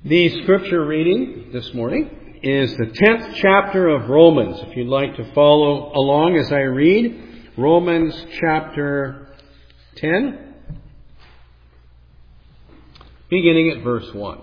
The scripture reading this morning is the 10th chapter of Romans. If you'd like to follow along as I read, Romans chapter 10, beginning at verse 1.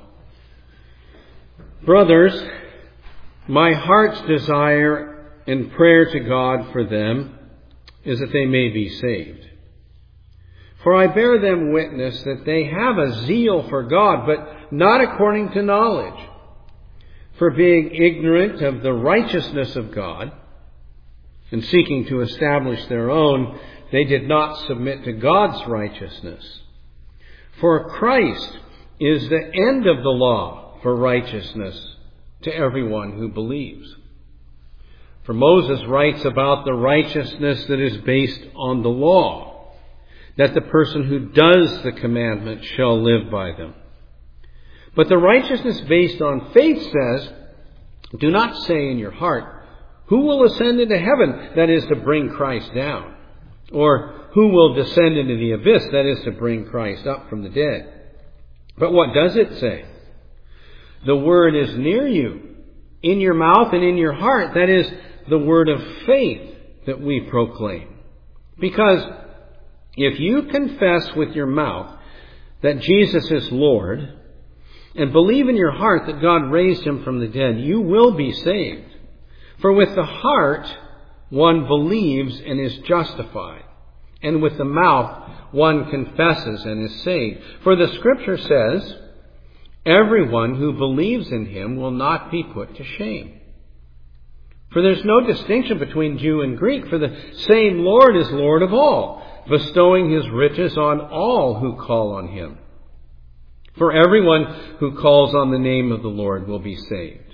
Brothers, my heart's desire and prayer to God for them is that they may be saved. For I bear them witness that they have a zeal for God, but not according to knowledge. For being ignorant of the righteousness of God, and seeking to establish their own, they did not submit to God's righteousness. For Christ is the end of the law for righteousness to everyone who believes. For Moses writes about the righteousness that is based on the law, that the person who does the commandment shall live by them. But the righteousness based on faith says, do not say in your heart, who will ascend into heaven, that is to bring Christ down? Or who will descend into the abyss, that is to bring Christ up from the dead? But what does it say? The word is near you, in your mouth and in your heart. That is the word of faith that we proclaim. Because if you confess with your mouth that Jesus is Lord, and believe in your heart that God raised him from the dead, you will be saved. For with the heart one believes and is justified, and with the mouth one confesses and is saved. For the Scripture says, everyone who believes in him will not be put to shame. For there's no distinction between Jew and Greek, for the same Lord is Lord of all, bestowing his riches on all who call on him. For everyone who calls on the name of the Lord will be saved.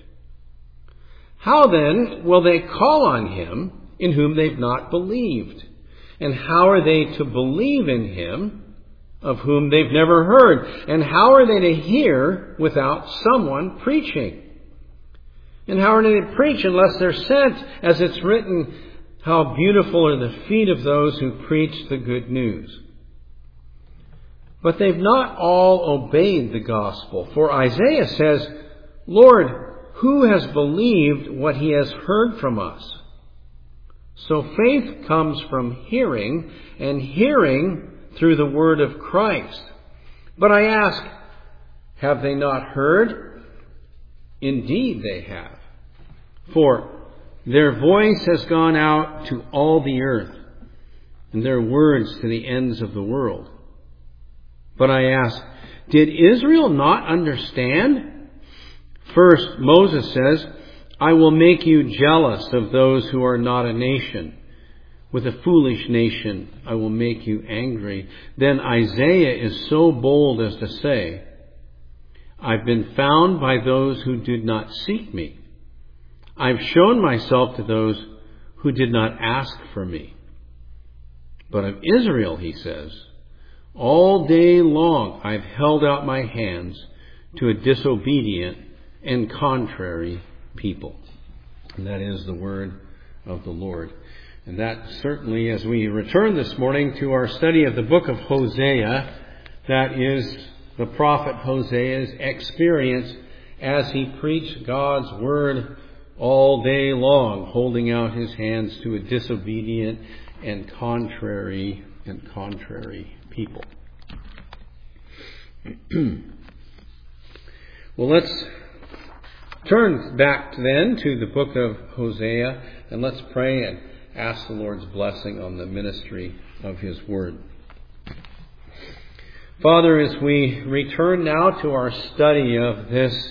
How then will they call on him in whom they've not believed? And how are they to believe in him of whom they've never heard? And how are they to hear without someone preaching? And how are they to preach unless they're sent? As it's written, how beautiful are the feet of those who preach the good news. But they've not all obeyed the gospel. For Isaiah says, Lord, who has believed what he has heard from us? So faith comes from hearing, and hearing through the word of Christ. But I ask, have they not heard? Indeed they have. For their voice has gone out to all the earth, and their words to the ends of the world. But I ask, did Israel not understand? First, Moses says, I will make you jealous of those who are not a nation. With a foolish nation, I will make you angry. Then Isaiah is so bold as to say, I've been found by those who did not seek me. I've shown myself to those who did not ask for me. But of Israel, he says, all day long I've held out my hands to a disobedient and contrary people. And that is the word of the Lord. And that certainly, as we return this morning to our study of the book of Hosea, that is the prophet Hosea's experience as he preached God's word all day long, holding out his hands to a disobedient and contrary people. Well, let's turn back then to the book of Hosea, and let's pray and ask the Lord's blessing on the ministry of his word. Father, as we return now to our study of this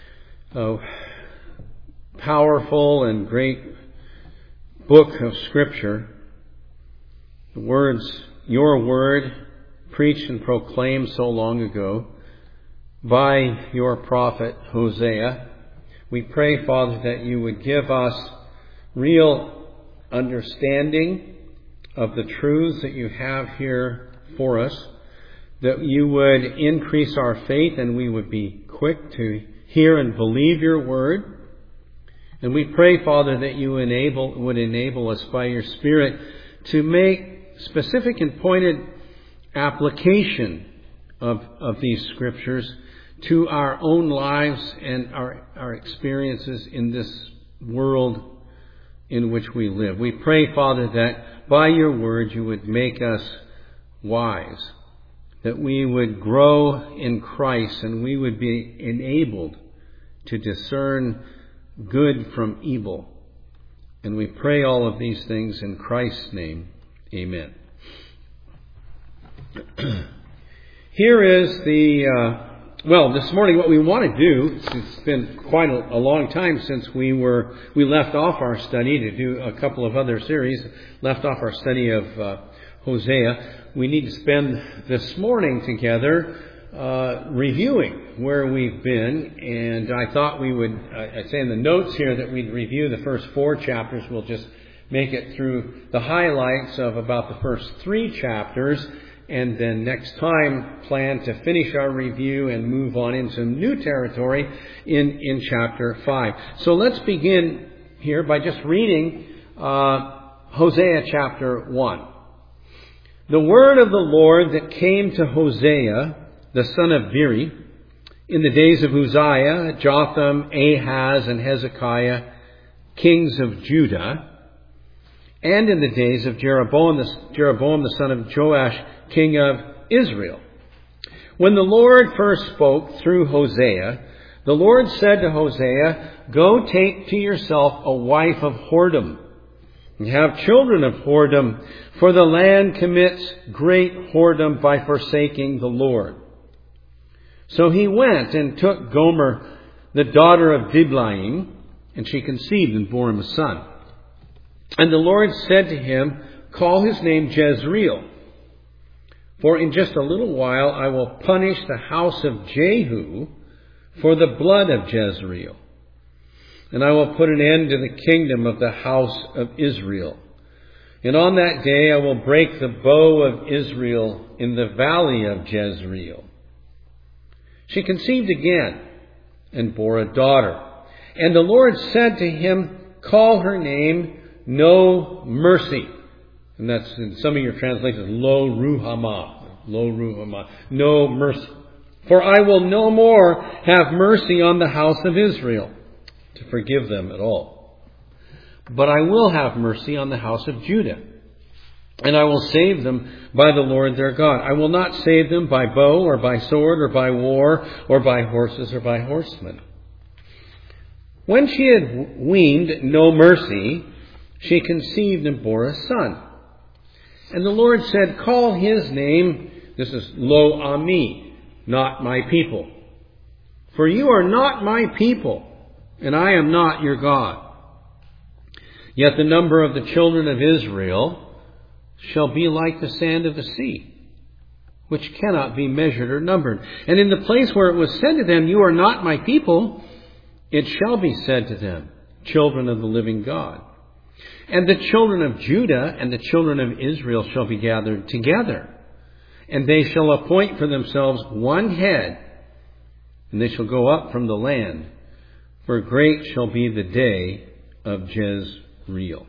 powerful and great book of Scripture, the words, your word, preached and proclaimed so long ago by your prophet Hosea, we pray, Father, that you would give us real understanding of the truths that you have here for us, that you would increase our faith and we would be quick to hear and believe your word. And we pray, Father, that you would enable us by your Spirit to make specific and pointed application of these scriptures to our own lives and our experiences in this world in which we live. We pray, Father, that by your word you would make us wise, that we would grow in Christ and we would be enabled to discern good from evil. And we pray all of these things in Christ's name. Amen. Here is this morning what we want to do, it's been quite a long time since we left off our study to do a couple of other series, left off our study of Hosea. We need to spend this morning together reviewing where we've been, and I thought we would, I say in the notes here that we'd review the first 4 chapters. We'll just make it through the highlights of about the first 3 chapters, and then next time plan to finish our review and move on into new territory in chapter 5. So let's begin here by just reading Hosea chapter 1. The word of the Lord that came to Hosea, the son of Beeri, in the days of Uzziah, Jotham, Ahaz, and Hezekiah, kings of Judah, and in the days of Jeroboam the son of Joash, king of Israel. When the Lord first spoke through Hosea, the Lord said to Hosea, "Go take to yourself a wife of whoredom, and have children of whoredom, for the land commits great whoredom by forsaking the Lord." So he went and took Gomer, the daughter of Diblaim, and she conceived and bore him a son. And the Lord said to him, "Call his name Jezreel, for in just a little while I will punish the house of Jehu for the blood of Jezreel. And I will put an end to the kingdom of the house of Israel. And on that day I will break the bow of Israel in the valley of Jezreel." She conceived again and bore a daughter. And the Lord said to him, "Call her name No Mercy." And that's in some of your translations, Lo Ruhamah. Lo Ruhamah. No mercy. "For I will no more have mercy on the house of Israel to forgive them at all. But I will have mercy on the house of Judah. And I will save them by the Lord their God. I will not save them by bow or by sword or by war or by horses or by horsemen." When she had weaned No Mercy, she conceived and bore a son. And the Lord said, "Call his name," this is Lo Ami, "not my people. For you are not my people, and I am not your God. Yet the number of the children of Israel shall be like the sand of the sea, which cannot be measured or numbered. And in the place where it was said to them, 'You are not my people,' it shall be said to them, 'Children of the living God.' And the children of Judah and the children of Israel shall be gathered together, and they shall appoint for themselves one head, and they shall go up from the land, for great shall be the day of Jezreel."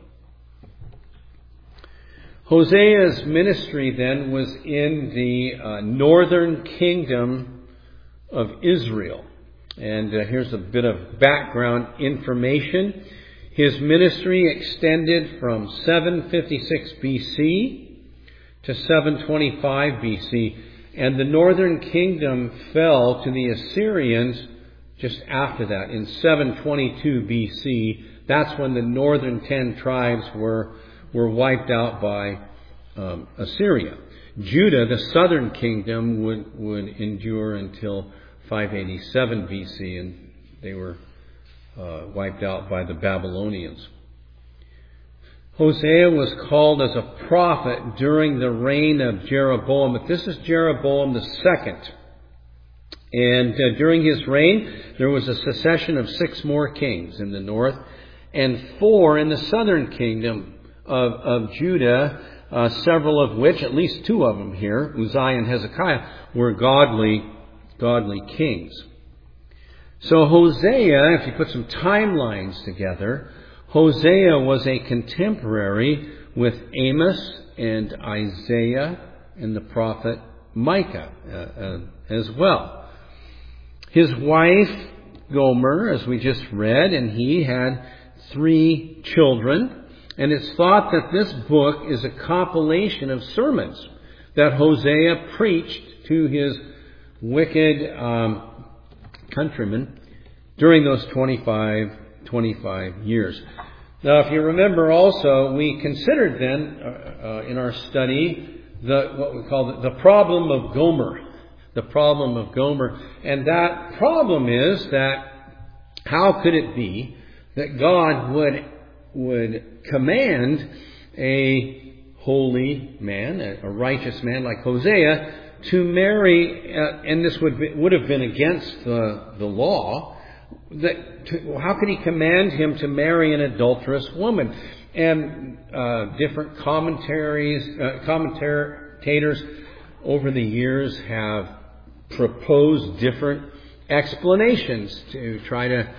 Hosea's ministry then was in the northern kingdom of Israel. And here's a bit of background information. His ministry extended from 756 BC to 725 BC. And the northern kingdom fell to the Assyrians just after that, in 722 BC. That's when the northern 10 tribes were wiped out by Assyria. Judah, the southern kingdom, would endure until 587 BC, and they were wiped out by the Babylonians. Hosea was called as a prophet during the reign of Jeroboam, but this is Jeroboam the second. And during his reign, there was a succession of 6 more kings in the north and 4 in the southern kingdom of Judah, several of which, at least 2 of them here, Uzziah and Hezekiah, were godly kings. So Hosea, if you put some timelines together, Hosea was a contemporary with Amos and Isaiah and the prophet Micah as well. his wife Gomer, as we just read, and he had 3 children. And it's thought that this book is a compilation of sermons that Hosea preached to his wicked countrymen during those 25 years. Now, if you remember also, we considered then in our study what we call the problem of Gomer. The problem of Gomer. And that problem is that how could it be that God would command a holy man, a righteous man like Hosea, to marry, and this would have been against the law. How could he command him to marry an adulterous woman? And different commentators over the years have proposed different explanations to try to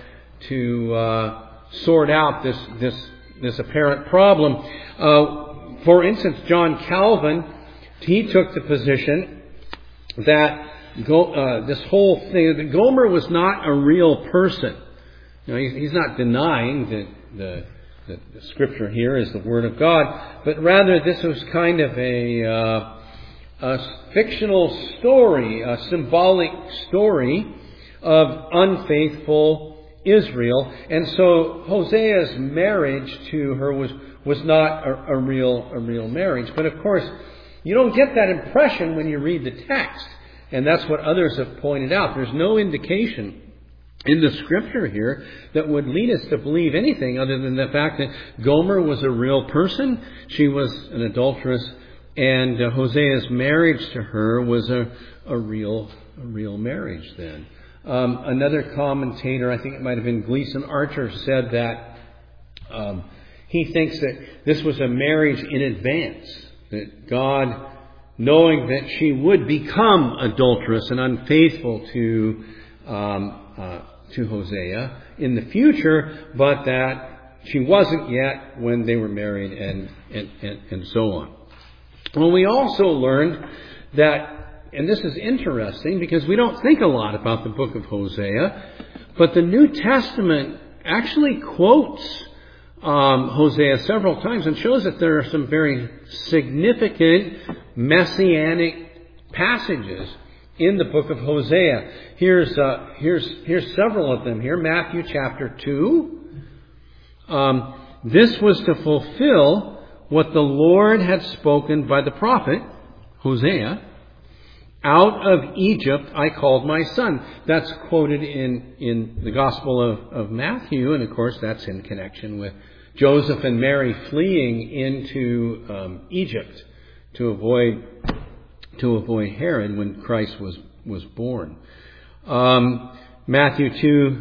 sort out this apparent problem. For instance, John Calvin, he took the position that this whole thing, that Gomer was not a real person. Now, he's not denying that the Scripture here is the Word of God, but rather this was kind of a fictional story, a symbolic story of unfaithful Israel. And so Hosea's marriage to her was not a real marriage. But of course, you don't get that impression when you read the text. And that's what others have pointed out. There's no indication in the Scripture here that would lead us to believe anything other than the fact that Gomer was a real person. She was an adulteress, and Hosea's marriage to her was a real marriage then. Another commentator, I think it might have been Gleason Archer, said that he thinks that this was a marriage in advance, that God, knowing that she would become adulterous and unfaithful to Hosea in the future, but that she wasn't yet when they were married, and so on. Well, we also learned that, and this is interesting because we don't think a lot about the book of Hosea, but the New Testament actually quotes Hosea several times and shows that there are some very significant messianic passages in the book of Hosea. Here's several of them here. Matthew chapter 2. This was to fulfill what the Lord had spoken by the prophet Hosea. Out of Egypt I called my son. That's quoted in the Gospel of Matthew, and of course that's in connection with Joseph and Mary fleeing into Egypt to avoid Herod when Christ was born. Matthew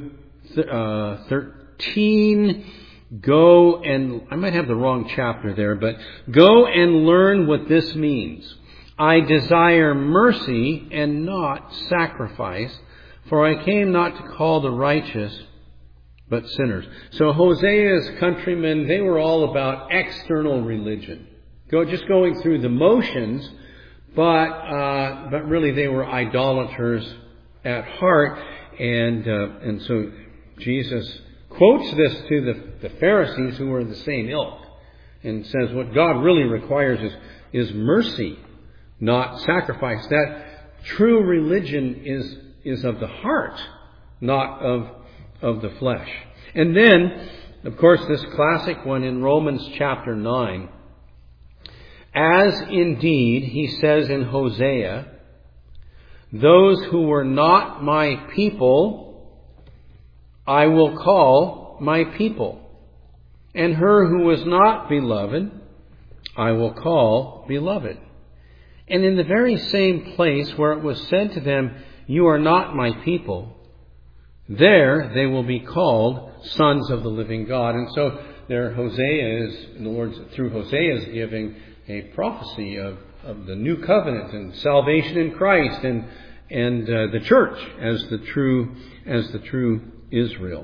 2:13. Go and, I might have the wrong chapter there, but go and learn what this means. I desire mercy and not sacrifice, for I came not to call the righteous, but sinners. So Hosea's countrymen, they were all about external religion. Just going through the motions, but really they were idolaters at heart. And so Jesus quotes this to the Pharisees, who were the same ilk, and says what God really requires is mercy, not sacrifice. That true religion is of the heart, not of the flesh. And then, of course, this classic one in Romans chapter 9. As indeed, he says in Hosea, those who were not my people I will call my people, and her who was not beloved I will call beloved. And in the very same place where it was said to them, you are not my people, there they will be called sons of the living God. And so there Hosea is, in the Lord, through Hosea, is giving a prophecy of the new covenant and salvation in Christ and the church as the true Israel.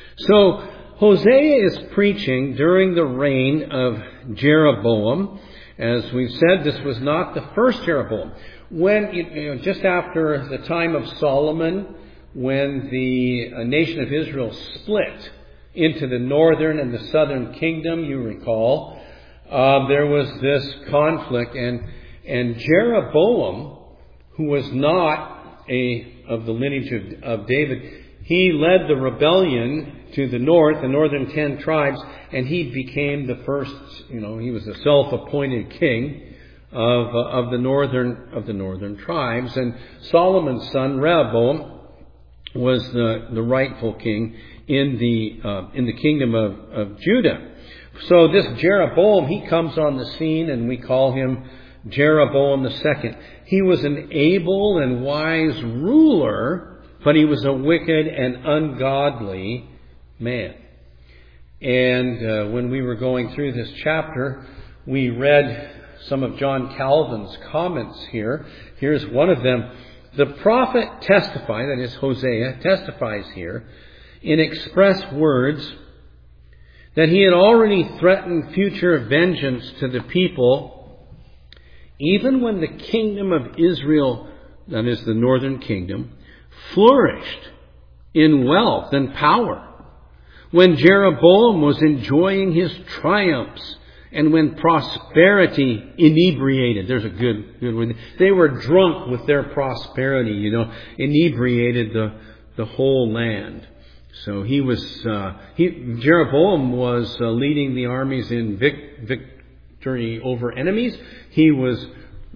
So Hosea is preaching during the reign of Jeroboam, As we've said, this was not the first Jeroboam. When, just after the time of Solomon, when the nation of Israel split into the northern and the southern kingdom, you recall, there was this conflict, and Jeroboam, who was not of the lineage of David, he led the rebellion to the north, the northern 10 tribes, and he became the first, he was the self-appointed king of the northern tribes. And Solomon's son, Rehoboam, was the rightful king in the kingdom of Judah. So this Jeroboam, he comes on the scene, and we call him Jeroboam II. He was an able and wise ruler, but he was a wicked and ungodly man. And when we were going through this chapter, we read some of John Calvin's comments here. Here's one of them. The prophet testifies, that is Hosea, testifies here in express words that he had already threatened future vengeance to the people, even when the kingdom of Israel, that is the northern kingdom, flourished in wealth and power, when Jeroboam was enjoying his triumphs, and when prosperity inebriated. There's a good word. They were drunk with their prosperity, inebriated the whole land. So Jeroboam was leading the armies in victory over enemies. He was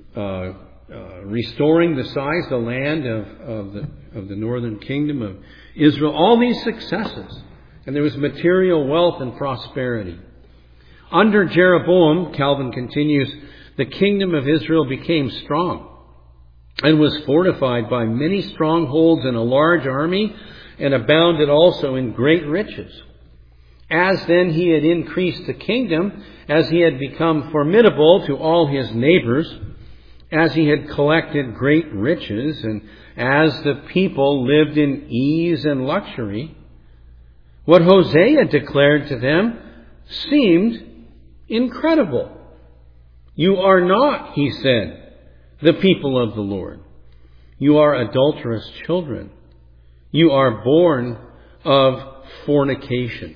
restoring the land of the northern kingdom of Israel. All these successes. And there was material wealth and prosperity. Under Jeroboam, Calvin continues, the kingdom of Israel became strong and was fortified by many strongholds and a large army, and abounded also in great riches. As then he had increased the kingdom, as he had become formidable to all his neighbors, as he had collected great riches, and as the people lived in ease and luxury, what Hosea declared to them seemed incredible. You are not, he said, the people of the Lord. You are adulterous children. You are born of fornication.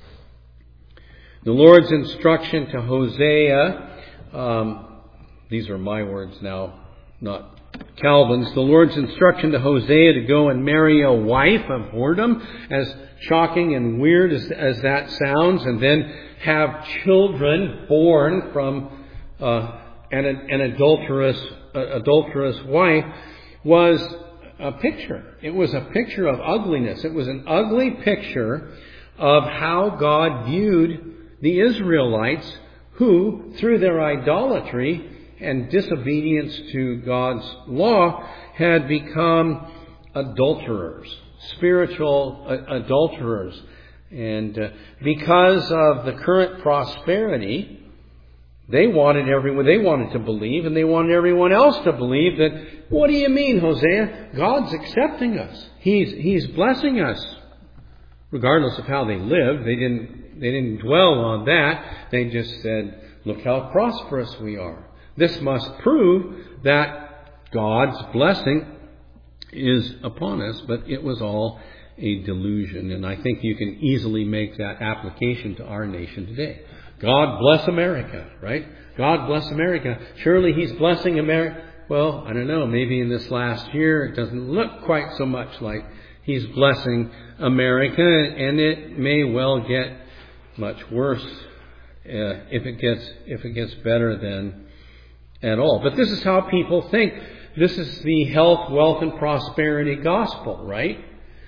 The Lord's instruction to Hosea, these are my words now, not Calvin's. The Lord's instruction to Hosea to go and marry a wife of whoredom, as shocking and weird as that sounds, and then have children born from an adulterous wife, was a picture. It was a picture of ugliness. It was an ugly picture of how God viewed the Israelites, who, through their idolatry and disobedience to God's law, had become adulterers, spiritual adulterers. And because of the current prosperity, they wanted to believe, and they wanted everyone else to believe that, what do you mean, Hosea? God's accepting us. He's blessing us. Regardless of how they lived, they didn't dwell on that. They just said, look how prosperous we are. This must prove that God's blessing is upon us, but it was all a delusion. And I think you can easily make that application to our nation today. God bless America, right? God bless America. Surely He's blessing America. Well, I don't know. Maybe in this last year it doesn't look quite so much like He's blessing America, and it may well get much worse if it gets better than at all. But this is how people think. This is the health, wealth, and prosperity gospel, right?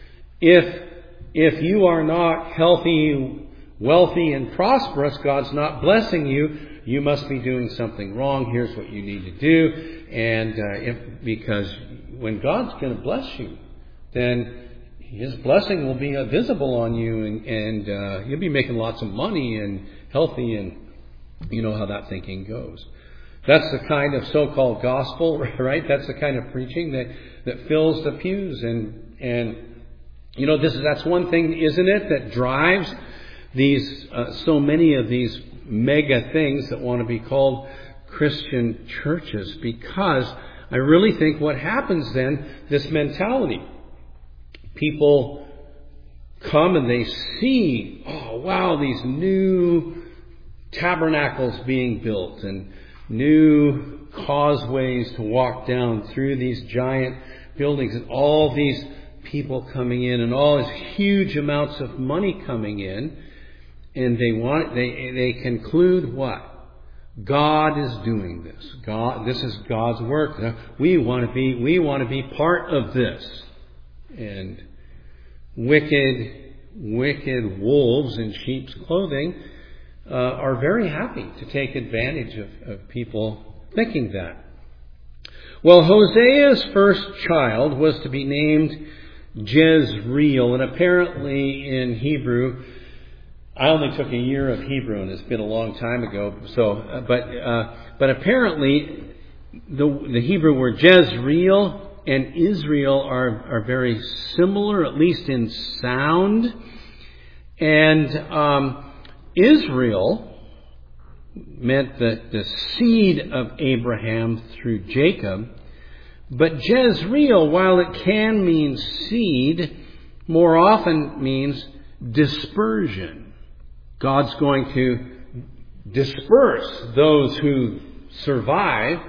If you are not healthy, wealthy, and prosperous, God's not blessing you, you must be doing something wrong. Here's what you need to do. And because when God's going to bless you, then His blessing will be visible on you, and you'll be making lots of money and healthy, and you know how that thinking goes. That's the kind of so-called gospel, right? That's the kind of preaching that fills the pews, and you know, that's one thing, isn't it, that drives these so many of these mega things that want to be called Christian churches, because I really think what happens then, this mentality, people come and they see, oh wow, these new tabernacles being built and new causeways to walk down through these giant buildings, and all these people coming in and all these huge amounts of money coming in, and they conclude what? God is doing this. This is God's work. We want to be part of this. And wicked wolves in sheep's clothing are very happy to take advantage of people thinking that. Well, Hosea's first child was to be named Jezreel, and apparently in Hebrew, I only took a year of Hebrew, and it's been a long time ago. So, but apparently the Hebrew word Jezreel and Israel are very similar, at least in sound. And Israel meant the seed of Abraham through Jacob. But Jezreel, while it can mean seed, more often means dispersion. God's going to disperse those who survive.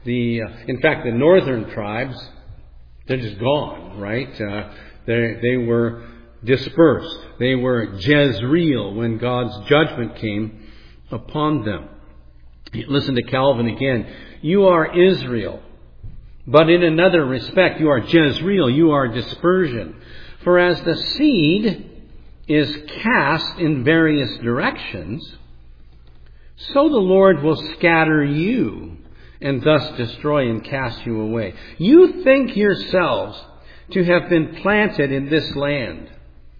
In fact, the northern tribes, they're just gone, right? They were dispersed. They were Jezreel when God's judgment came upon them. Listen to Calvin again. You are Israel, but in another respect, you are Jezreel. You are dispersion. For as the seed is cast in various directions, so the Lord will scatter you and thus destroy and cast you away. You think yourselves to have been planted in this land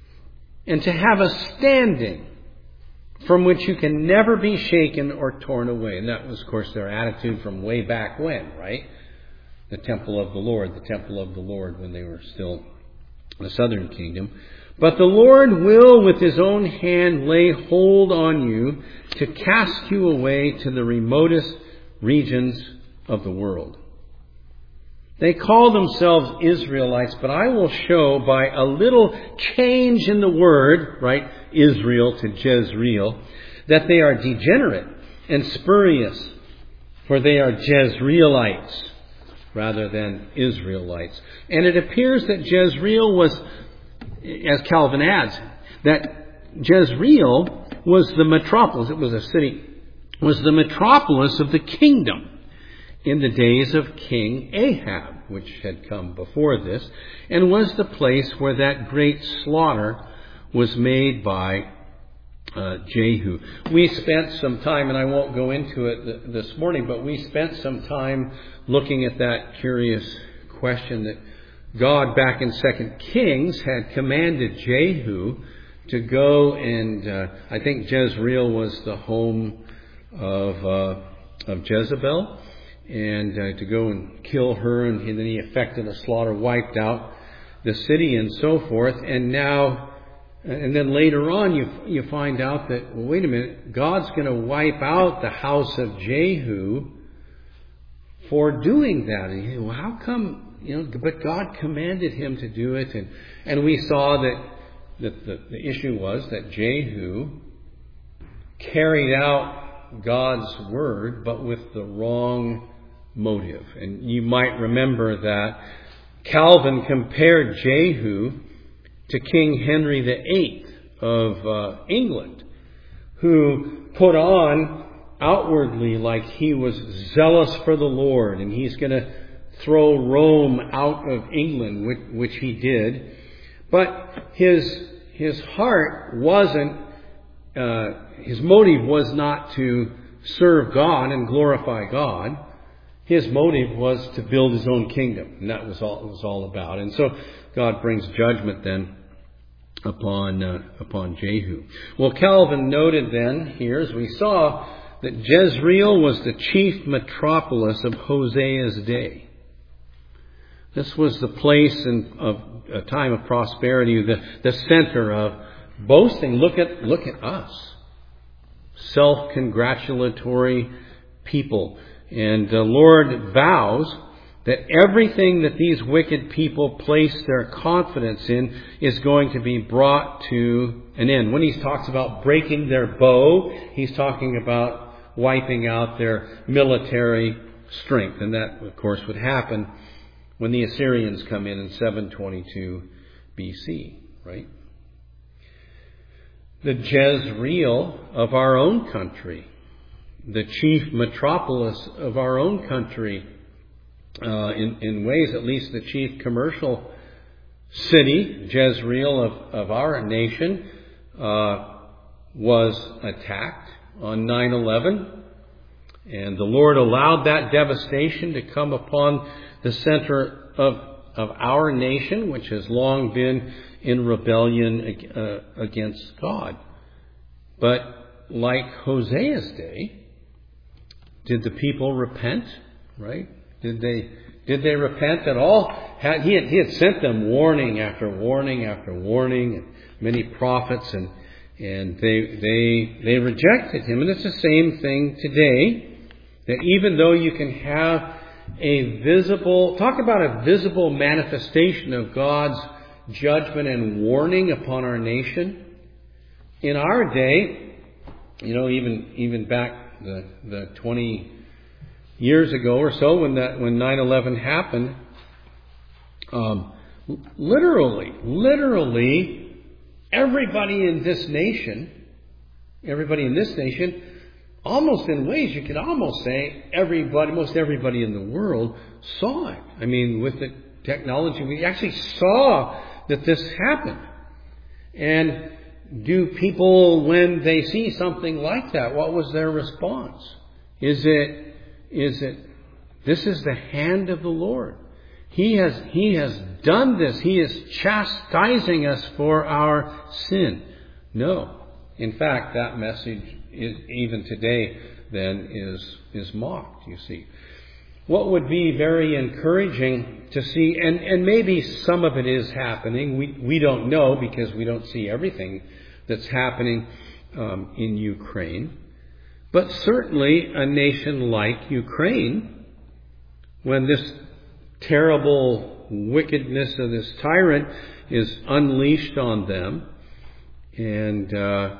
and to have a standing from which you can never be shaken or torn away. And that was, of course, their attitude from way back when, right? The temple of the Lord when they were still the southern kingdom. But the Lord will with his own hand lay hold on you to cast you away to the remotest regions of the world. They call themselves Israelites, but I will show by a little change in the word, right, Israel to Jezreel, that they are degenerate and spurious, for they are Jezreelites rather than Israelites. And it appears that Jezreel was, as Calvin adds, that Jezreel was the metropolis. It was a city, was the metropolis of the kingdom in the days of King Ahab, which had come before this, and was the place where that great slaughter was made by Jehu. We spent some time, and I won't go into it this morning, but we spent some time looking at that curious question that God, back in 2 Kings, had commanded Jehu to go and, I think Jezreel was the home of Jezebel, and to go and kill her, and then he effected a slaughter, wiped out the city and so forth. And now, and then later on you find out that, well, wait a minute, God's going to wipe out the house of Jehu for doing that. And you think, well, how come? But God commanded him to do it, and we saw that the issue was that Jehu carried out God's word, but with the wrong motive. And you might remember that Calvin compared Jehu to King Henry VIII of England, who put on outwardly like he was zealous for the Lord, and he's going to throw Rome out of England, which he did. But his heart wasn't, his motive was not to serve God and glorify God. His motive was to build his own kingdom, and that was all it was all about. And so God brings judgment then upon Jehu. Well, Calvin noted then here, as we saw, that Jezreel was the chief metropolis of Hosea's day. This was the place of a time of prosperity, the center of boasting. Look at us. Self-congratulatory people. And the Lord vows that everything that these wicked people place their confidence in is going to be brought to an end. When he talks about breaking their bow, he's talking about wiping out their military strength. And that, of course, would happen when the Assyrians come in 722 BC, right? The Jezreel of our own country, the chief metropolis of our own country, in ways at least the chief commercial city, Jezreel of our nation, was attacked on 9/11. And the Lord allowed that devastation to come upon the center of our nation, which has long been in rebellion against God. But like Hosea's day, did the people repent? Right? Did they repent at all? He had sent them warning after warning after warning, and many prophets, and they rejected him. And it's the same thing today, that even though you can have talk about a visible manifestation of God's judgment and warning upon our nation. In our day, even back the 20 years ago or so, when 9/11 happened, literally, everybody in this nation, almost in ways you could almost say most everybody in the world saw it. I mean, with the technology, we actually saw that this happened. And do people, when they see something like that, what was their response? Is it, this is the hand of the Lord. He has done this. He is chastising us for our sin. No. In fact, that message even today then is mocked, you see. What would be very encouraging to see, and maybe some of it is happening, we don't know because we don't see everything that's happening in Ukraine, but certainly a nation like Ukraine, when this terrible wickedness of this tyrant is unleashed on them and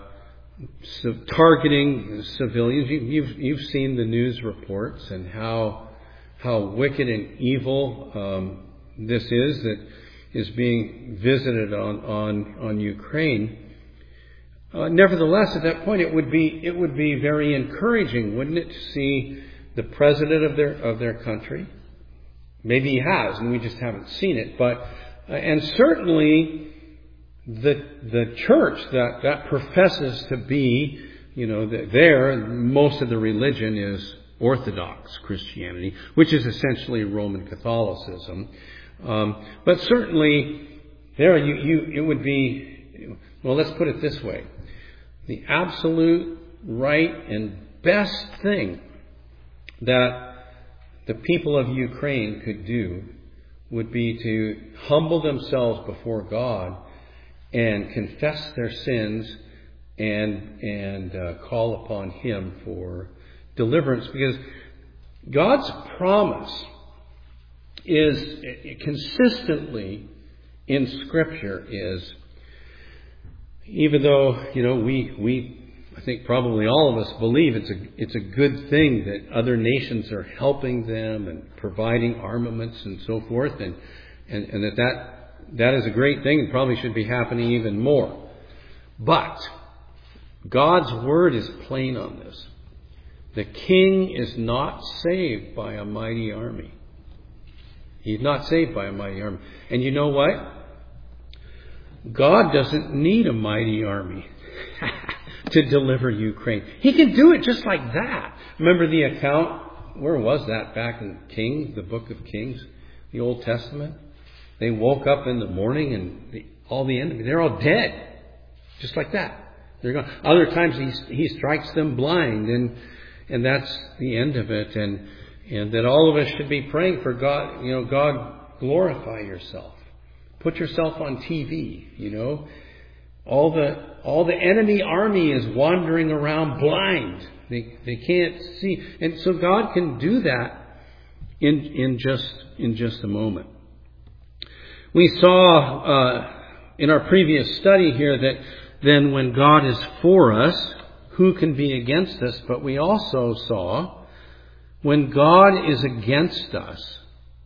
targeting civilians. You've seen the news reports and how wicked and evil this is that is being visited on Ukraine. Nevertheless, at that point, it would be very encouraging, wouldn't it, to see the president of their country. Maybe he has, and we just haven't seen it. But and certainly the church that professes to be, there most of the religion is Orthodox Christianity, which is essentially Roman Catholicism. But certainly there it would be, well, let's put it this way. The absolute right and best thing that the people of Ukraine could do would be to humble themselves before God and confess their sins and call upon Him for deliverance, because God's promise is consistently in Scripture is, even though we I think probably all of us believe it's a good thing that other nations are helping them and providing armaments and so forth, and that is a great thing and probably should be happening even more. But God's word is plain on this. The king is not saved by a mighty army. He's not saved by a mighty army. And you know what? God doesn't need a mighty army to deliver Ukraine. He can do it just like that. Remember the account? Where was that? Back in Kings, the book of Kings, the Old Testament. They woke up in the morning and all the enemies, they're all dead. Just like that. They're gone. Other times he strikes them blind, and that's the end of it. And that all of us should be praying for God. God, glorify yourself. Put yourself on TV. All the enemy army is wandering around blind. They can't see. And so God can do that in just a moment. We saw in our previous study here that then when God is for us, who can be against us? But we also saw when God is against us,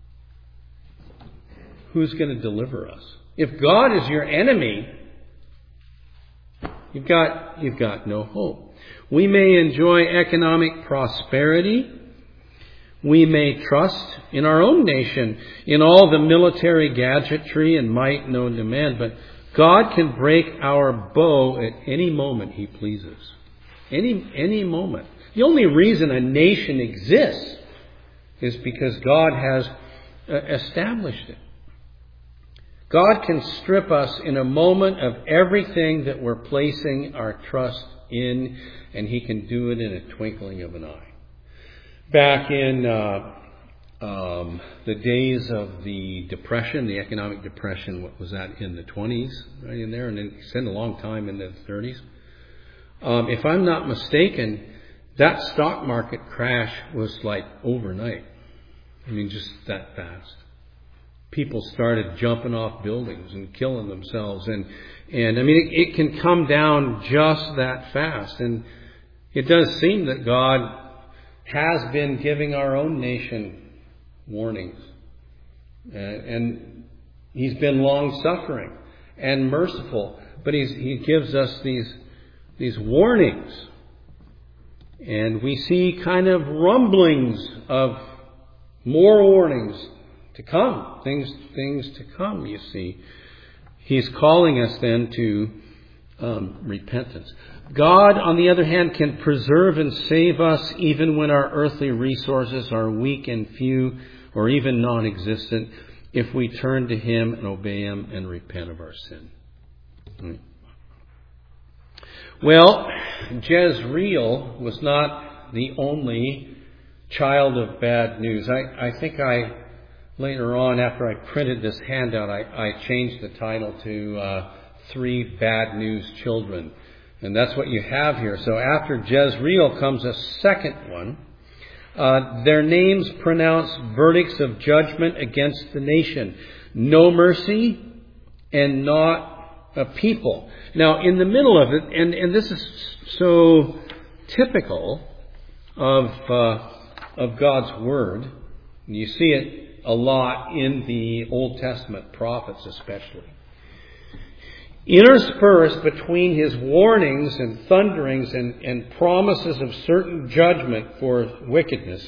who's going to deliver us? If God is your enemy, you've got no hope. We may enjoy economic prosperity. We may trust in our own nation, in all the military gadgetry and might known to man, but God can break our bow at any moment He pleases. Any moment. The only reason a nation exists is because God has established it. God can strip us in a moment of everything that we're placing our trust in, and He can do it in a twinkling of an eye. Back in the days of the Depression, the economic depression, what was that, in the 20s, right in there, and then extended a long time in the 30s. If I'm not mistaken, that stock market crash was like overnight. I mean, just that fast. People started jumping off buildings and killing themselves. And I mean, it can come down just that fast. And it does seem that God has been giving our own nation warnings. And He's been long-suffering and merciful. But He gives us these warnings. And we see kind of rumblings of more warnings to come. Things to come, you see. He's calling us then to repentance. God, on the other hand, can preserve and save us even when our earthly resources are weak and few or even non-existent, if we turn to Him and obey Him and repent of our sin. Well, Jezreel was not the only child of bad news. I think later on, after I printed this handout, I changed the title to 3 Bad News Children. And that's what you have here. So after Jezreel comes a second one. Their names pronounce verdicts of judgment against the nation. No mercy and not a people. Now, in the middle of it, and this is so typical of God's Word, and you see it a lot in the Old Testament prophets especially. Interspersed between His warnings and thunderings and promises of certain judgment for wickedness,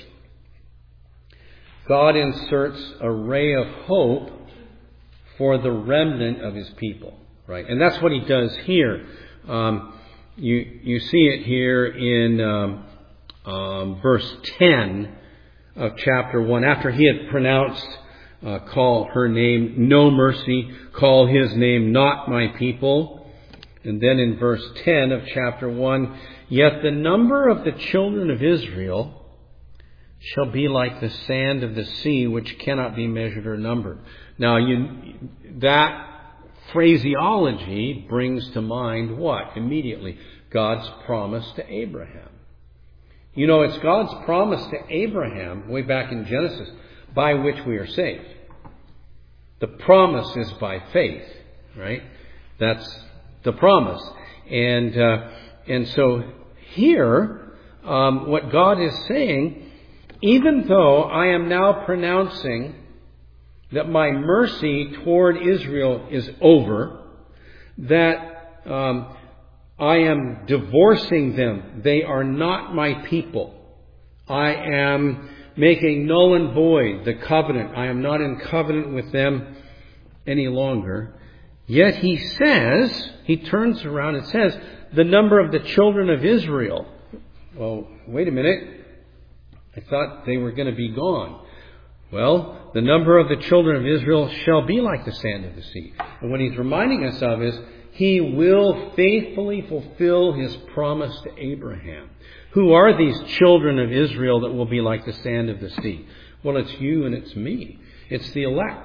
God inserts a ray of hope for the remnant of His people. Right, and that's what He does here. You see it here in verse 10 of chapter 1. After He had pronounced, call her name no mercy, call His name not my people. And then in verse 10 of chapter 1, yet the number of the children of Israel shall be like the sand of the sea, which cannot be measured or numbered. Now, that phraseology brings to mind what? Immediately, God's promise to Abraham. You know, it's God's promise to Abraham, way back in Genesis, by which we are saved. The promise is by faith, right? That's the promise. And so here, what God is saying, even though I am now pronouncing that my mercy toward Israel is over, that I am divorcing them. They are not my people. I am making null and void the covenant. I am not in covenant with them any longer. Yet He says, He turns around and says, the number of the children of Israel. Well, wait a minute. I thought they were going to be gone. Well, the number of the children of Israel shall be like the sand of the sea. And what He's reminding us of is He will faithfully fulfill His promise to Abraham. Who are these children of Israel that will be like the sand of the sea? Well, it's you and it's me. It's the elect.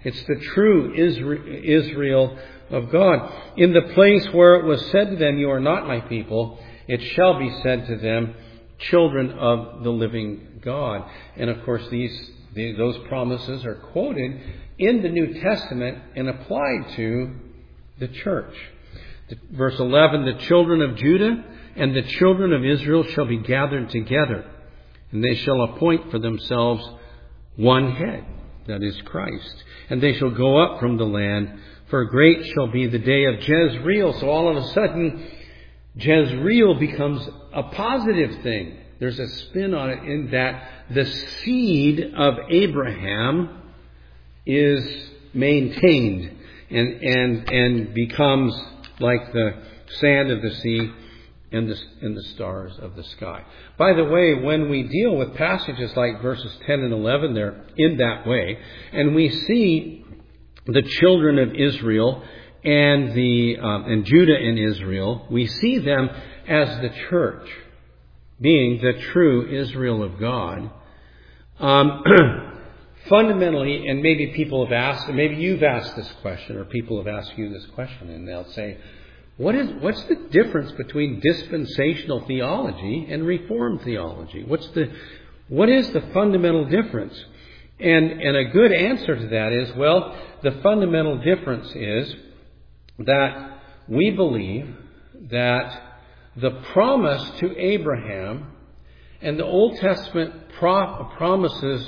It's the true Israel of God. In the place where it was said to them, "You are not my people," it shall be said to them, "Children of the living God." And of course, those promises are quoted in the New Testament and applied to the church. Verse 11, "The children of Judah and the children of Israel shall be gathered together, and they shall appoint for themselves one head, that is Christ. And they shall go up from the land, for great shall be the day of Jezreel." So all of a sudden, Jezreel becomes a positive thing. There's a spin on it in that the seed of Abraham is maintained and becomes like the sand of the sea and the stars of the sky. By the way, when we deal with passages like verses 10 and 11, they're in that way, and we see the children of Israel and Judah and Israel, we see them as the church, being the true Israel of God. Fundamentally, and maybe people have asked, and maybe you've asked this question, or people have asked you this question, and they'll say, what's the difference between dispensational theology and Reformed theology? What is the fundamental difference? And a good answer to that is, well, the fundamental difference is that we believe that the promise to Abraham and the Old Testament promises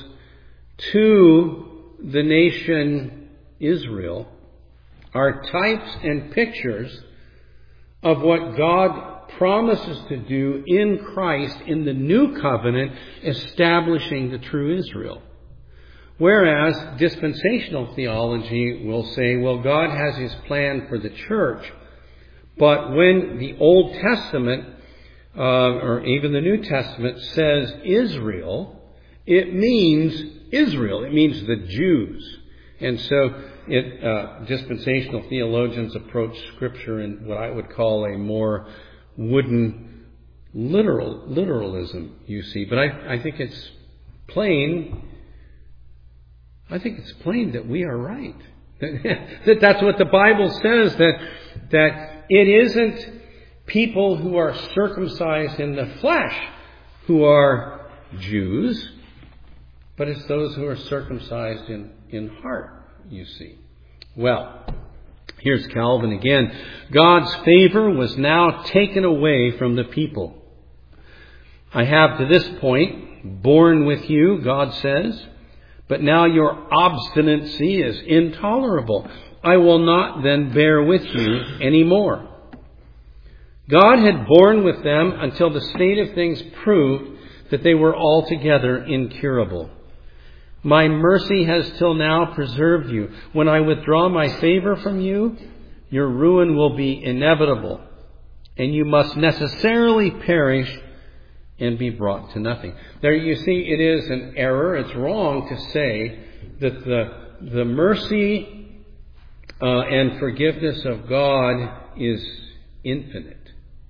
to the nation Israel are types and pictures of what God promises to do in Christ in the new covenant, establishing the true Israel. Whereas dispensational theology will say, well, God has His plan for the church, but when the Old Testament, or even the New Testament, says Israel, it means Israel. It means the Jews. And so dispensational theologians approach Scripture in what I would call a more wooden literalism, you see. But I think it's plain. I think it's plain that we are right. That's what the Bible says, that it isn't people who are circumcised in the flesh who are Jews, but it's those who are circumcised in heart, you see. Well, here's Calvin again. God's favor was now taken away from the people. "I have to this point borne with you," God says, "but now your obstinacy is intolerable. I will not then bear with you anymore." God had borne with them until the state of things proved that they were altogether incurable. "My mercy has till now preserved you. When I withdraw my favor from you, your ruin will be inevitable, and you must necessarily perish and be brought to nothing." There you see, it is an error. It's wrong to say that the mercy and forgiveness of God is infinite.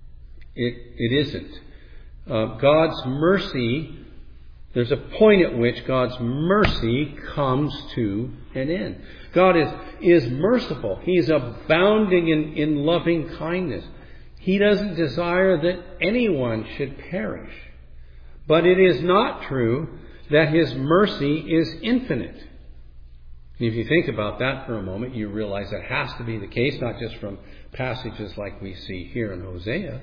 It isn't. God's mercy, there's a point at which God's mercy comes to an end. God is merciful. He's abounding in loving kindness. He doesn't desire that anyone should perish. But it is not true that His mercy is infinite. And if you think about that for a moment, you realize that has to be the case, not just from passages like we see here in Hosea.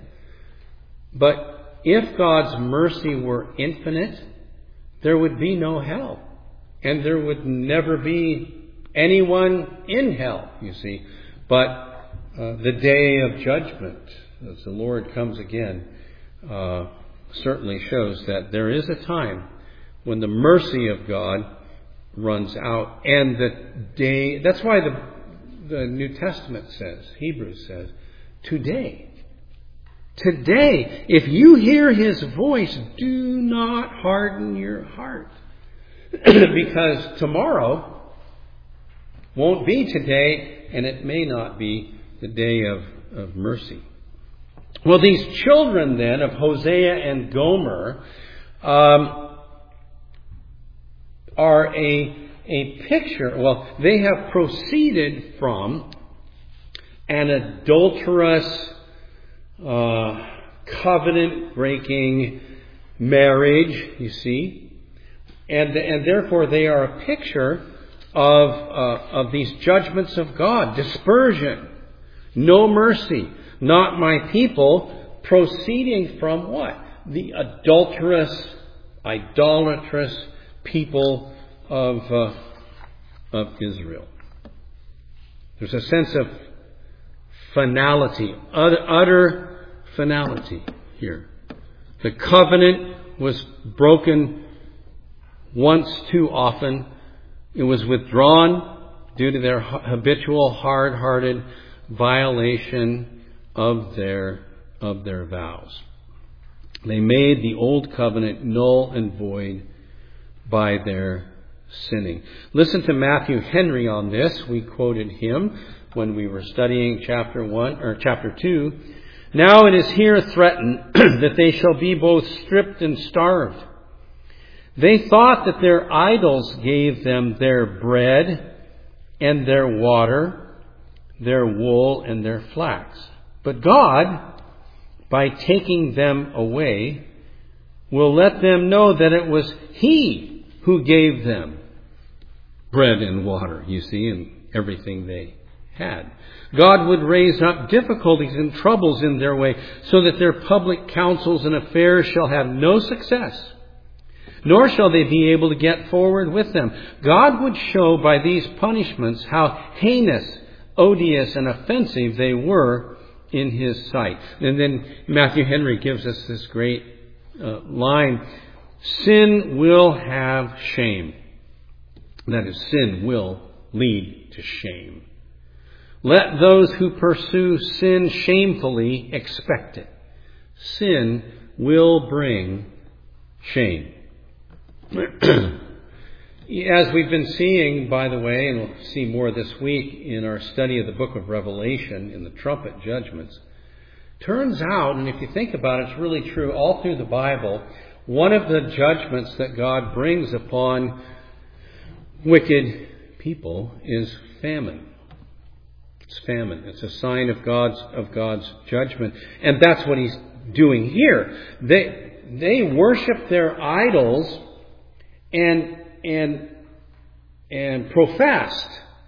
But if God's mercy were infinite, there would be no hell. And there would never be anyone in hell, you see. But the day of judgment, as the Lord comes again, certainly shows that there is a time when the mercy of God runs out. And the day, that's why the New Testament says, Hebrews says, today, if you hear His voice, do not harden your heart. Because tomorrow won't be today, and it may not be the day of mercy. Well, these children then of Hosea and Gomer are a a picture. Well, they have proceeded from an adulterous, covenant-breaking marriage, you see. And therefore they are a picture of these judgments of God. Dispersion, no mercy, not my people, proceeding from what? The idolatrous people of Israel. There's a sense of finality, utter finality here. The covenant was broken once too often. It was withdrawn due to their habitual, hard-hearted violation of their vows. They made the old covenant null and void by their sinning. Listen to Matthew Henry on this. We quoted him when we were studying chapter 2. Now it is here threatened that they shall be both stripped and starved. They thought that their idols gave them their bread and their water, their wool and their flax. But God, by taking them away, will let them know that it was He who gave them bread and water, you see, and everything they had. God would raise up difficulties and troubles in their way so that their public counsels and affairs shall have no success, nor shall they be able to get forward with them. God would show by these punishments how heinous, odious, and offensive they were in His sight. And then Matthew Henry gives us this great line: sin will have shame. That is, sin will lead to shame. Let those who pursue sin shamefully expect it. Sin will bring shame. As we've been seeing, by the way, and we'll see more this week in our study of the book of Revelation in the trumpet judgments, turns out, and if you think about it, it's really true all through the Bible, one of the judgments that God brings upon wicked people is famine. It's famine. It's a sign of God's judgment. And that's what He's doing here. They worship their idols and professed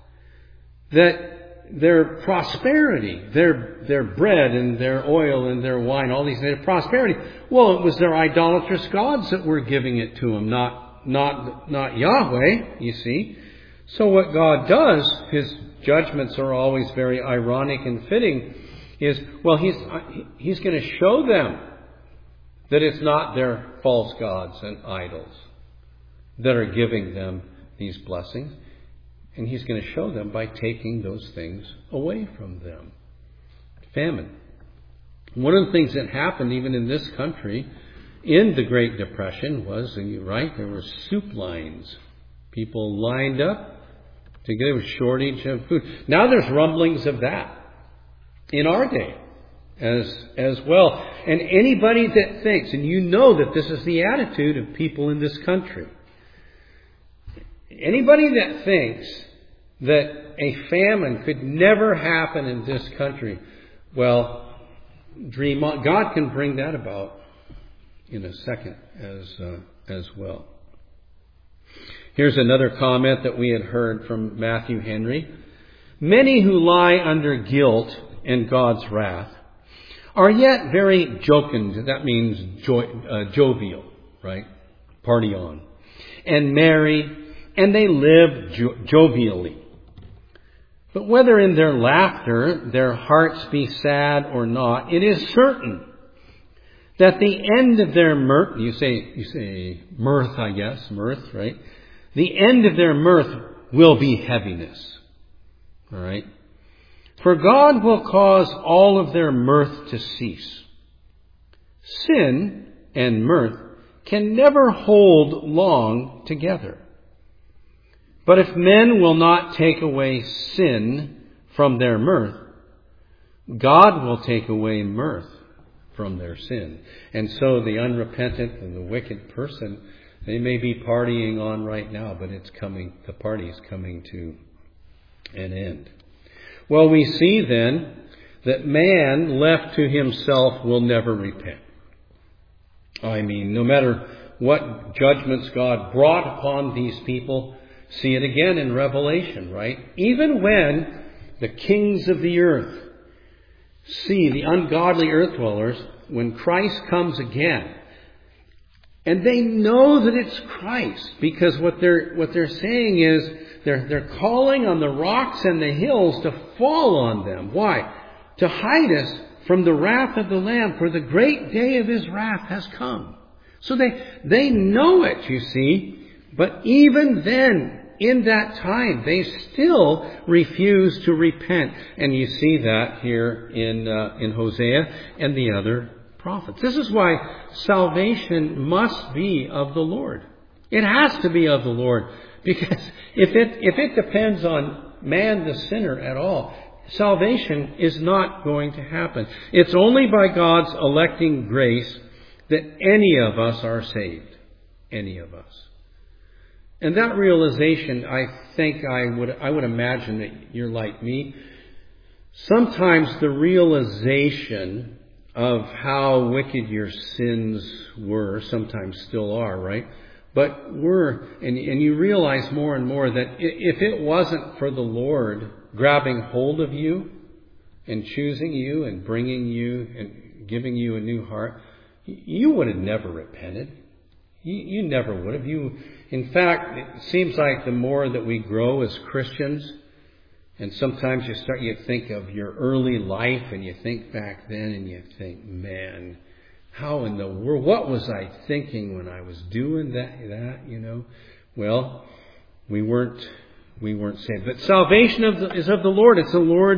that their prosperity, their bread and their oil and their wine, all these, their prosperity, well, it was their idolatrous gods that were giving it to them, not Yahweh, you see. So what God does, His judgments are always very ironic and fitting, is, well, He's going to show them that it's not their false gods and idols that are giving them these blessings. And He's going to show them by taking those things away from them. Famine. One of the things that happened even in this country in the Great Depression was, right, there were soup lines. People lined up to get a shortage of food. Now there's rumblings of that in our day as well. And anybody that thinks, and you know that this is the attitude of people in this country, anybody that thinks that a famine could never happen in this country, well, dream on. God can bring that about in a second as well. Here's another comment that we had heard from Matthew Henry. Many who lie under guilt and God's wrath are yet very jocund. That means jovial, right? Party on. And merry, and they live jovially. But whether in their laughter their hearts be sad or not, it is certain that the end of their mirth, you say mirth, I guess, mirth, right? The end of their mirth will be heaviness. All right? For God will cause all of their mirth to cease. Sin and mirth can never hold long together. But if men will not take away sin from their mirth, God will take away mirth from their sin. And so the unrepentant and the wicked person, They may be partying on right now, but the party is coming to an end. Well, we see then that man left to himself will never repent. I mean, no matter what judgments God brought upon these people, see it again in Revelation, right? Even when the kings of the earth see the ungodly earth dwellers, when Christ comes again, and they know that it's Christ, because what they're saying is they're calling on the rocks and the hills to fall on them. Why? To hide us from the wrath of the Lamb, for the great day of His wrath has come. So they know it, you see, but even then, in that time, they still refuse to repent. And you see that here in Hosea and the other prophets. This is why salvation must be of the Lord. It has to be of the Lord. Because if it depends on man, the sinner, at all, salvation is not going to happen. It's only by God's electing grace that any of us are saved. Any of us. And that realization, I think I would imagine that you're like me. Sometimes the realization of how wicked your sins were, sometimes still are, right? But and you realize more and more that if it wasn't for the Lord grabbing hold of you and choosing you and bringing you and giving you a new heart, you would have never repented. You never would have. In fact, it seems like the more that we grow as Christians, and sometimes you think of your early life and you think back then and you think, man, how in the world, what was I thinking when I was doing that, you know? Well, we weren't saved. But salvation is of the Lord. It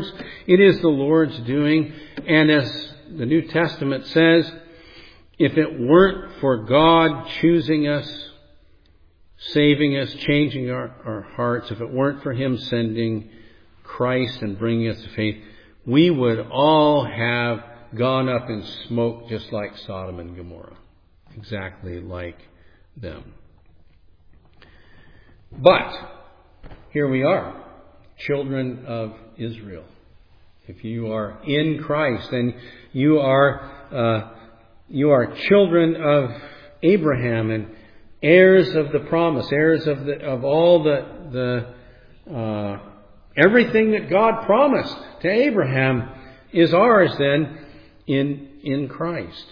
is the Lord's doing. And as the New Testament says, if it weren't for God choosing us, saving us, changing our hearts, if it weren't for Him sending Christ and bringing us to faith, we would all have gone up in smoke just like Sodom and Gomorrah. Exactly like them. But here we are, children of Israel. If you are in Christ, then you are children of Abraham and heirs of the promise, heirs of all the everything that God promised to Abraham is ours then in Christ.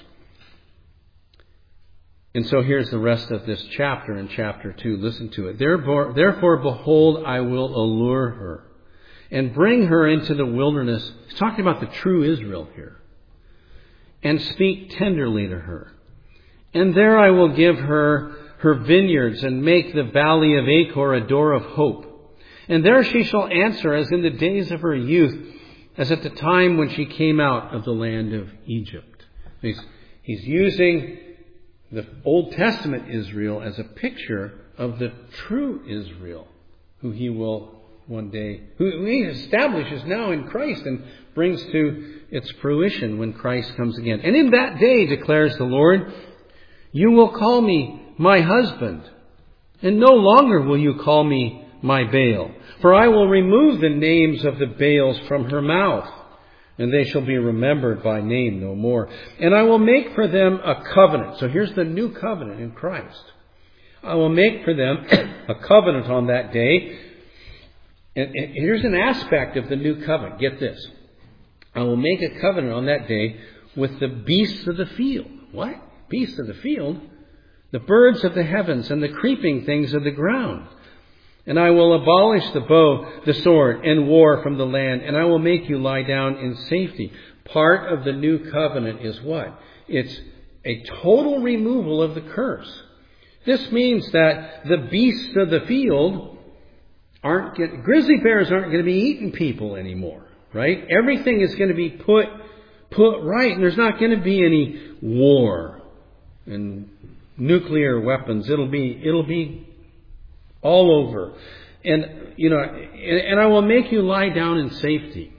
And so here's the rest of this chapter in chapter 2. Listen to it. Therefore, behold, I will allure her and bring her into the wilderness. He's talking about the true Israel here. And speak tenderly to her. And there I will give her vineyards and make the valley of Achor a door of hope. And there she shall answer as in the days of her youth, as at the time when she came out of the land of Egypt. He's using the Old Testament Israel as a picture of the true Israel, who He will one day, who He establishes now in Christ and brings to its fruition when Christ comes again. And in that day, declares the Lord, you will call me my husband, and no longer will you call me my Baal. For I will remove the names of the Baals from her mouth, and they shall be remembered by name no more. And I will make for them a covenant. So here's the new covenant in Christ. I will make for them a covenant on that day. And here's an aspect of the new covenant. Get this. I will make a covenant on that day with the beasts of the field. What? Beasts of the field? The birds of the heavens and the creeping things of the ground. And I will abolish the bow, the sword, and war from the land, and I will make you lie down in safety. Part of the new covenant is what? It's a total removal of the curse. This means that the beasts of the field grizzly bears aren't going to be eating people anymore, right? Everything is going to be put right, and there's not going to be any war and nuclear weapons. It'll be all over. And I will make you lie down in safety.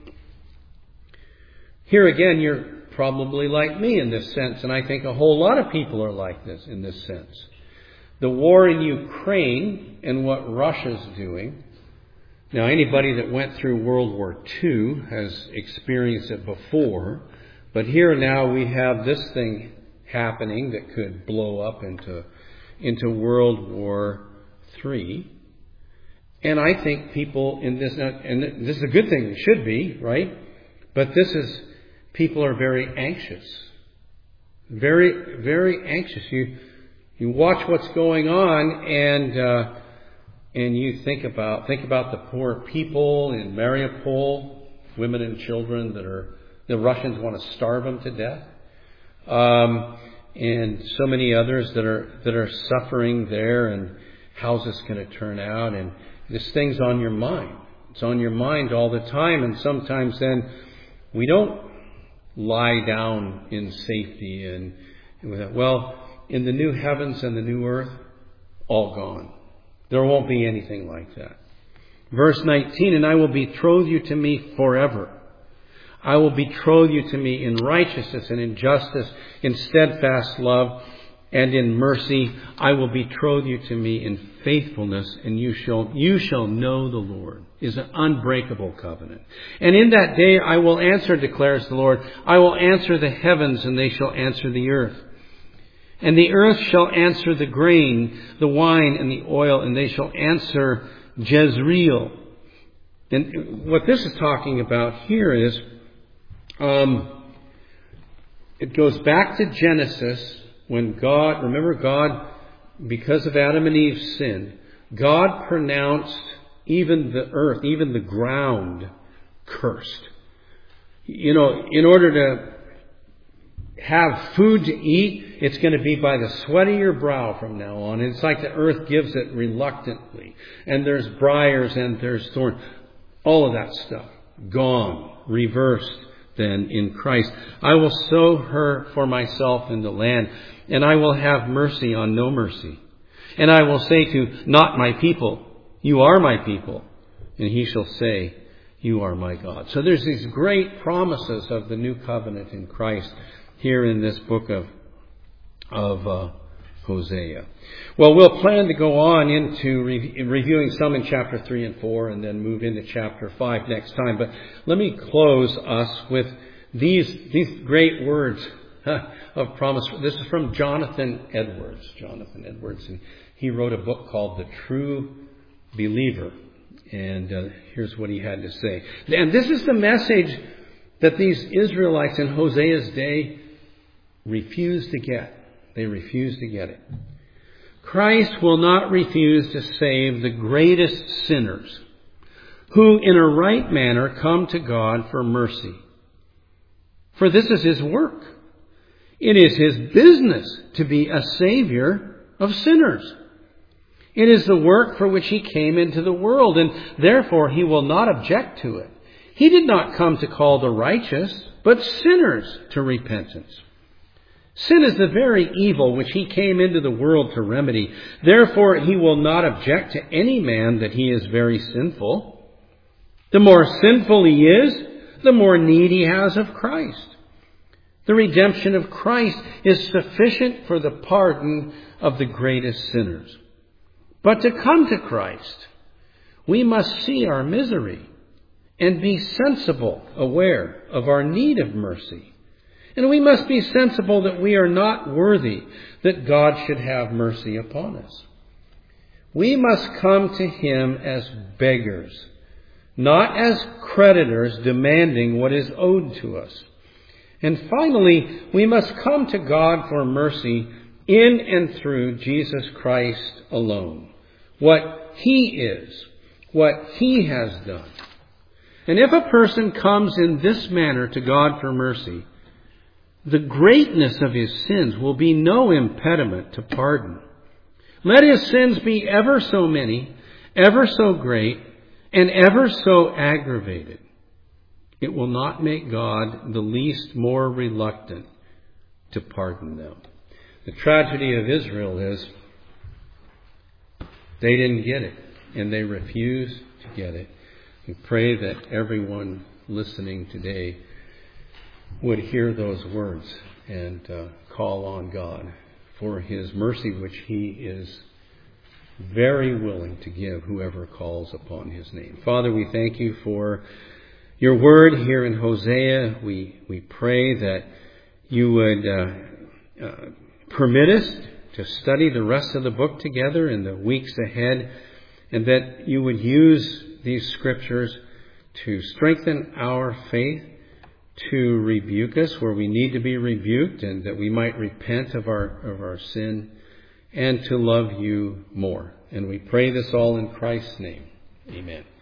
Here again, you're probably like me in this sense, and I think a whole lot of people are like this in this sense. The war in Ukraine and what Russia's doing. Now, anybody that went through World War II has experienced it before. But here now we have this thing happening that could blow up into World War III. And I think people in this, and this is a good thing, it should be, right? But people are very anxious. Very, very anxious. You watch what's going on and you think about the poor people in Mariupol, women and children the Russians want to starve them to death. And so many others that are suffering there, and how's this going to turn out? And this thing's on your mind. It's on your mind all the time, and sometimes then we don't lie down in safety and in the new heavens and the new earth, all gone. There won't be anything like that. Verse 19, and I will betroth you to me forever. I will betroth you to me in righteousness and in justice, in steadfast love and in mercy. I will betroth you to me in faithfulness, and you shall know the Lord. Is an unbreakable covenant. And in that day I will answer, declares the Lord. I will answer the heavens, and they shall answer the earth. And the earth shall answer the grain, the wine, and the oil, and they shall answer Jezreel. And what this is talking about here is, it goes back to Genesis when God, because of Adam and Eve's sin, God pronounced even the earth, even the ground, cursed. In order to have food to eat, it's going to be by the sweat of your brow from now on. It's like the earth gives it reluctantly. And there's briars and there's thorns. All of that stuff gone, reversed then in Christ. I will sow her for myself in the land, and I will have mercy on no mercy. And I will say to not my people, you are my people. And he shall say, you are my God. So there's these great promises of the new covenant in Christ here in this book of Hosea. Well, we'll plan to go on into reviewing some in chapter 3 and 4 and then move into chapter 5 next time. But let me close us with these great words of promise. This is from Jonathan Edwards. And he wrote a book called The True Believer. And here's what he had to say. And this is the message that these Israelites in Hosea's day refused to get. They refused to get it. Christ will not refuse to save the greatest sinners who in a right manner come to God for mercy. For this is his work. It is his business to be a savior of sinners. It is the work for which he came into the world, and therefore he will not object to it. He did not come to call the righteous, but sinners to repentance. Sin is the very evil which he came into the world to remedy. Therefore he will not object to any man that he is very sinful. The more sinful he is, the more need he has of Christ. The redemption of Christ is sufficient for the pardon of the greatest sinners. But to come to Christ, we must see our misery and be sensible, aware of our need of mercy. And we must be sensible that we are not worthy that God should have mercy upon us. We must come to him as beggars, not as creditors demanding what is owed to us. And finally, we must come to God for mercy in and through Jesus Christ alone. What he is, what he has done. And if a person comes in this manner to God for mercy, the greatness of his sins will be no impediment to pardon. Let his sins be ever so many, ever so great, and ever so aggravated. It will not make God the least more reluctant to pardon them. The tragedy of Israel is they didn't get it, and they refused to get it. We pray that everyone listening today would hear those words and call on God for his mercy, which he is very willing to give whoever calls upon his name. Father, we thank you for your word here in Hosea. We pray that you would permit us to study the rest of the book together in the weeks ahead, and that you would use these scriptures to strengthen our faith, to rebuke us where we need to be rebuked, and that we might repent of our sin, and to love you more. And we pray this all in Christ's name. Amen.